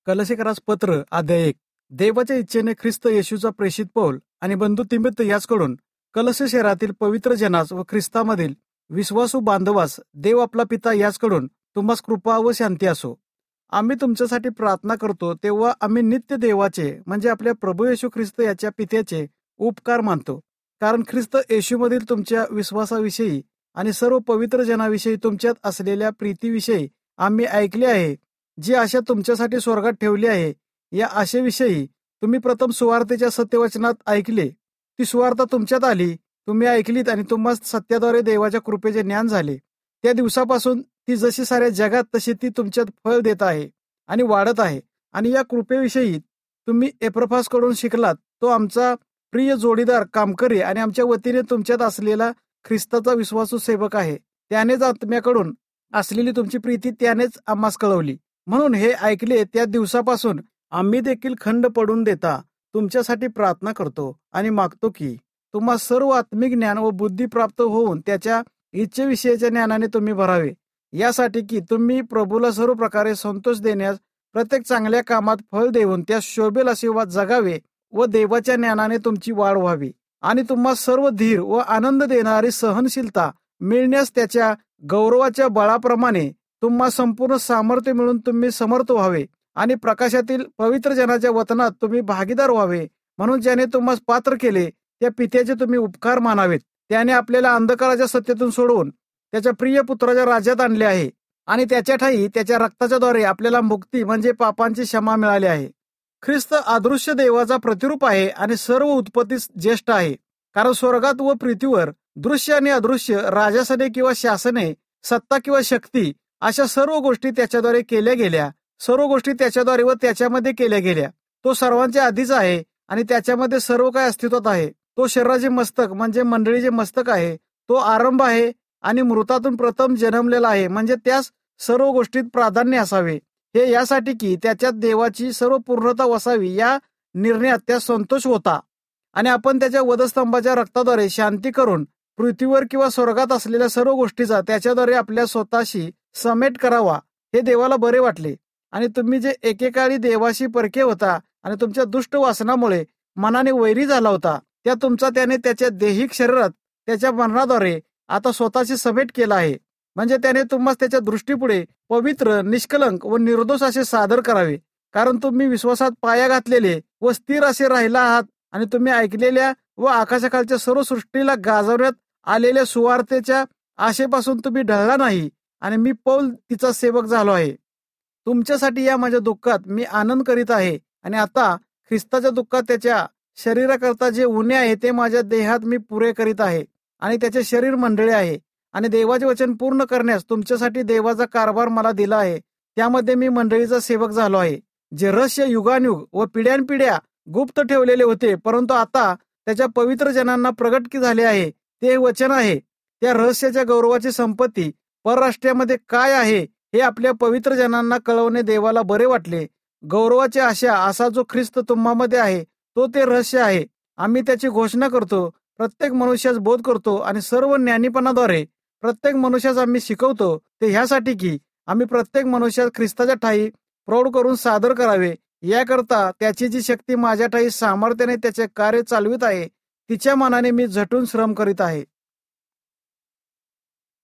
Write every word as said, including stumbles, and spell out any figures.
कलसीकरास पत्र अध्याय एक. देवाच्या इच्छेने ख्रिस्त येशूचा प्रेषित पौल आणि बंधू तिमोथेयुस याचकडून कलसी शहरातील पवित्र जनास व ख्रिस्तामधील विश्वासू बांधवास देव आपला पिता याचकडून तुम्हास कृपा व शांती असो. आम्ही तुमच्यासाठी प्रार्थना करतो तेव्हा आम्ही नित्य देवाचे म्हणजे आपल्या प्रभू येशू ख्रिस्त याच्या पित्याचे उपकार मानतो. कारण ख्रिस्त येशूमधील तुमच्या विश्वासाविषयी आणि सर्व पवित्र जनाविषयी तुमच्यात असलेल्या प्रीतीविषयी आम्ही ऐकले आहे, जी आशा तुमच्यासाठी स्वर्गात ठेवली आहे. या आशेविषयी तुम्ही प्रथम सुवार्तेच्या सत्यवचनात ऐकले. ती सुवार्ता तुमच्यात आली, तुम्ही ऐकलीत आणि तुम्हाला सत्याद्वारे देवाच्या कृपेचे ज्ञान झाले. त्या दिवसापासून ती जशी साऱ्या जगात तशी ती तुमच्यात फळ देत आहे आणि वाढत आहे. आणि या कृपेविषयी तुम्ही एपफ्रासकडून शिकलात, तो आमचा प्रिय जोडीदार, कामकरी आणि आमच्या वतीने तुमच्यात असलेला ख्रिस्ताचा विश्वासू सेवक आहे. त्यानेच आत्म्याकडून असलेली तुमची प्रीती त्यानेच आम्हास कळवली. म्हणून हे ऐकले त्या दिवसापासून आम्ही देखील खंड पडून देता तुमच्यासाठी प्रार्थना करतो आणि मागतो की तुम्हा सर्व आत्मिक ज्ञान व बुद्धी प्राप्त होऊन त्याच्या इच्छेविषयीच्या ज्ञानाने तुम्ही भरावे, यासाठी की तुम्ही प्रभूला सर्व प्रकारे संतोष देण्यास प्रत्येक चांगल्या कामात फळ देऊन त्या शोभेल असे वा जगावे व देवाच्या ज्ञानाने तुमची वाढ व्हावी आणि तुम्हा सर्व धीर व आनंद देणारी सहनशीलता मिळण्यास त्याच्या गौरवाच्या बळाप्रमाणे तुम्हा संपूर्ण सामर्थ्य मिळून तुम्ही समर्थ व्हावे आणि प्रकाशातील पवित्र जनाच्या वतनात तुम्ही भागीदार व्हावे. म्हणून ज्याने तुम्हाला पात्र केले त्या पित्याचे तुम्ही उपकार मानावेत. त्याने आपल्याला अंधकाराच्या सत्तेतून सोडवून त्याच्या प्रिय पुत्राच्या राज्यात आणले आहे आणि त्याच्या ठायी त्याच्या रक्ताच्या द्वारे आपल्याला मुक्ती म्हणजे पापांची क्षमा मिळाली आहे. ख्रिस्त अदृश्य देवाचा प्रतिरूप आहे आणि सर्व उत्पत्तीस ज्येष्ठ आहे. कारण स्वर्गात व पृथ्वीवर दृश्य आणि अदृश्य, राजासने किंवा शासने, सत्ता किंवा शक्ती अशा सर्व गोष्टी त्याच्याद्वारे केल्या गेल्या. सर्व गोष्टी त्याच्याद्वारे व त्याच्यामध्ये केल्या गेल्या. तो सर्वांच्या आधीच आहे आणि त्याच्यामध्ये सर्व काय अस्तित्वात आहे. तो शरीराचे मस्तक म्हणजे मंडळीचे मस्तक आहे. तो आरंभ आहे आणि मृतातून प्रथम जन्मलेला आहे, म्हणजे त्यास सर्व गोष्टीत प्राधान्य असावे. हे यासाठी की त्याच्यात देवाची सर्व पूर्णता वसावी या निर्णयात त्या संतोष होता आणि आपण त्याच्या वधस्तंभाच्या रक्ताद्वारे शांती करून पृथ्वीवर किंवा स्वर्गात असलेल्या सर्व गोष्टीचा त्याच्याद्वारे आपल्या स्वतःशी समेट करावा. हे देवाला बरे वाटले. आणि तुम्ही जे एकेकाळी देवाशी परके होता आणि तुमच्या दुष्ट वासनामुळे मनाने वैरी झाला होता, त्या तुमचा त्याने त्याच्या देहिक शरीरात त्याच्या मरणाद्वारे आता स्वतःशी समेट केला आहे. म्हणजे त्याने तुम्हाला त्याच्या दृष्टीपुढे पवित्र, निष्कलंक व निर्दोष असे सादर करावे. कारण तुम्ही विश्वासात पाया घातलेले व स्थिर असे राहिला आहात आणि तुम्ही ऐकलेल्या व आकाशाखालच्या सर्व सृष्टीला गाजवण्यात आलेल्या सुवार्तेच्या आशेपासून तुम्ही ढळला नाही आणि मी पौल तिचा सेवक झालो आहे. तुमच्यासाठी या माझ्या दुःखात मी आनंद करीत आहे आणि आता ख्रिस्ताच्या दुःखात त्याच्या शरीराकरता जे उणे आहे ते माझ्या देहात मी पुरे करीत आहे आणि त्याचे शरीर मंडळी आहे. आणि देवाचे वचन पूर्ण करण्यास तुमच्यासाठी देवाचा कारभार मला दिला आहे. त्यामध्ये मी मंडळीचा सेवक झालो आहे. जे रहस्य युगानुयुग व पिढ्यानपिढ्या गुप्त ठेवलेले होते, परंतु आता त्याच्या पवित्र जनांना प्रगट झाले आहे. ते वचन आहे. त्या रहस्याच्या गौरवाची संपत्ती परराष्ट्रामध्ये काय आहे हे आपल्या पवित्र जनांना कळवणे देवाला बरे वाटले. गौरवाची आशा असा जो ख्रिस्त तुम्हामध्ये आहे तो ते रहस्य आहे. आम्ही त्याची घोषणा करतो, प्रत्येक मनुष्यास बोध करतो आणि सर्व ज्ञानीपणाद्वारे प्रत्येक मनुष्यास आम्ही शिकवतो. ते ह्यासाठी की आम्ही प्रत्येक मनुष्यास ख्रिस्ताच्या ठायी प्रौढ करून सादर करावे. याकरता त्याची जी शक्ती माझ्या ठायी सामर्थ्याने त्याचे कार्य चालवित आहे, तिच्या मनाने मी झटून श्रम करीत आहे.